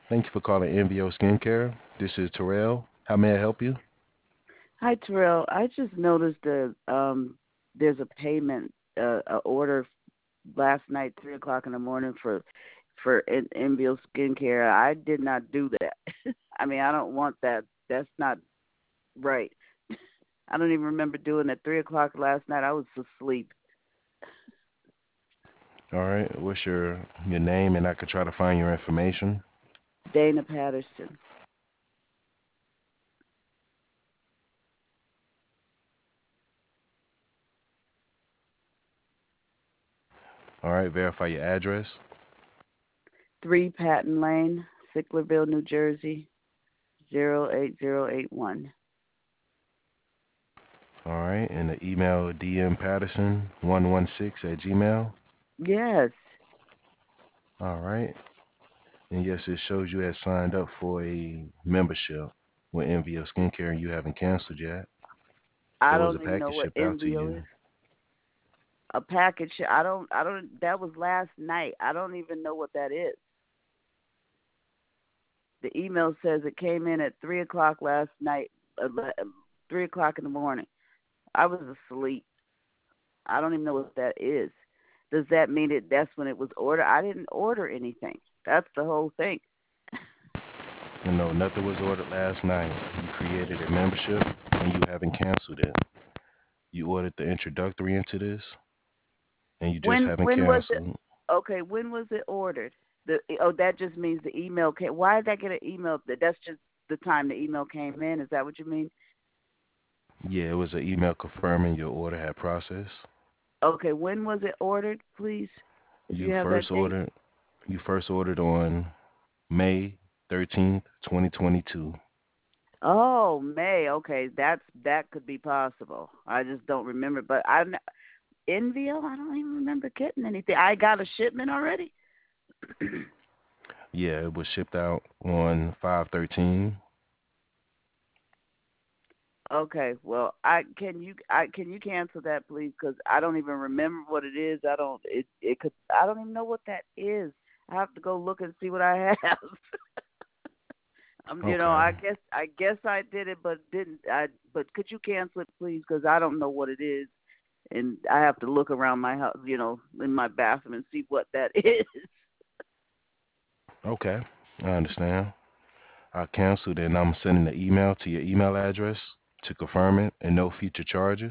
Thank you for calling NVO Skincare. This is Terrell. How may I help you? Hi, Terrell. I just noticed there's a payment, a order last night, 3 o'clock in the morning for Envio Skincare. I did not do that. I mean, I don't want that. That's not right. I don't even remember doing it. 3 o'clock last night. I was asleep. All right. What's your name, and I could try to find your information. Dana Patterson. All right. Verify your address. 3 Patton Lane, Sicklerville, New Jersey, 08081. All right. And the email dmpatterson116 at Gmail. Yes. All right. And yes, it shows you had signed up for a membership with NVO Skincare, and you haven't canceled yet. I There was a don't even know package what shipped out to Envio you. is. A package. I don't. That was last night. I don't even know what that is. The email says it came in at 3 o'clock last night, 3 o'clock in the morning. I was asleep. I don't even know what that is. Does that mean that's when it was ordered? I didn't order anything. That's the whole thing. No, nothing was ordered last night. You created a membership, and you haven't canceled it. You ordered the introductory into this, and you just haven't When was it? canceled. Okay, when was it ordered? That just means the email came. Why did I get an email? That's just the time the email came in. Is that what you mean? Yeah, it was an email confirming your order had processed. Okay, when was it ordered, please? If You you have that first date. ordered you first ordered on May 13th, 2022. Oh, May. Okay, that could be possible. I just don't remember. But I'm Envio. I don't even remember getting anything. I got a shipment already. Yeah, it was shipped out on 513. Okay. Well, I can you cancel that, please? Because I don't even remember what it is. I don't. It could. I don't even know what that is. I have to go look and see what I have. Okay. I guess I did it, but didn't. But could you cancel it, please? Because I don't know what it is, and I have to look around my house, in my bathroom and see what that is. Okay. I understand. I canceled it, and I'm sending the email to your email address to confirm it and no future charges.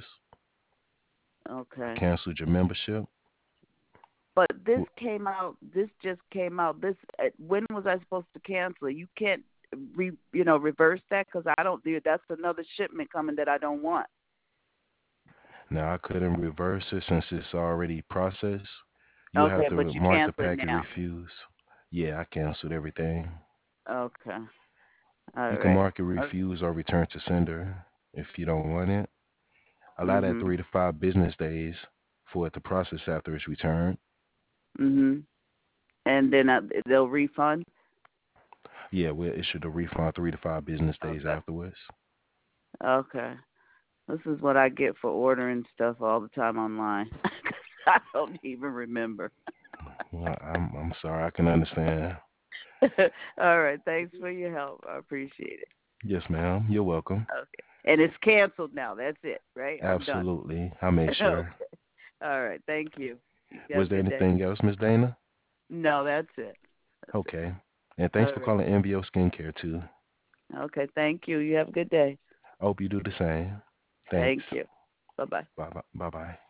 I Okay. canceled your membership. But this W- came out. This just came out. When was I supposed to cancel it? You can't reverse that because I don't do it. That's another shipment coming that I don't want. Now, I couldn't reverse it since it's already processed. You have Okay, to but you mark the cancel it packet now. refuse. Yeah, I canceled everything. Okay. You All can right. mark it refuse or return to sender if you don't want it. Allow that Mhm. 3 to 5 business days for it to process after it's returned. Mhm. And then they'll refund. Yeah, we'll issue the refund 3 to 5 business days Okay. afterwards. Okay. This is what I get for ordering stuff all the time online. I don't even remember. Well, I'm sorry. I can understand. All right. Thanks for your help. I appreciate it. Yes, ma'am. You're welcome. Okay. And it's canceled now. That's it, right? I'm done. Absolutely. I made Okay. sure. All right. Thank you. You have Was a there good day. anything else, Miss Dana? No, that's it. That's it. Okay. And thanks All for right. calling MVO Skincare too. Okay. Thank you. You have a good day. I hope you do the same. Thanks. Thank you. Bye bye. Bye bye. Bye bye.